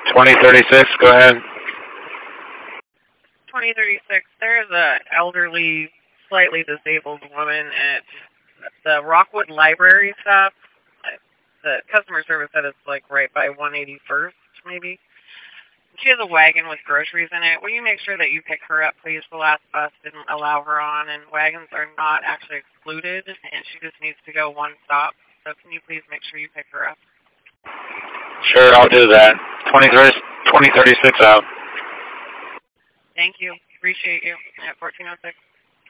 2036, go ahead. 2036, there's a elderly, slightly disabled woman at the Rockwood Library stop. The customer service said it's like right by 181st, maybe. She has a wagon with groceries in it. Will you make sure that you pick her up, please? The last bus didn't allow her on, and wagons are not actually excluded, and she just needs to go one stop. So can you please make sure you pick her up? Sure, I'll do that. 2036 out. Thank you. Appreciate you. At 1406.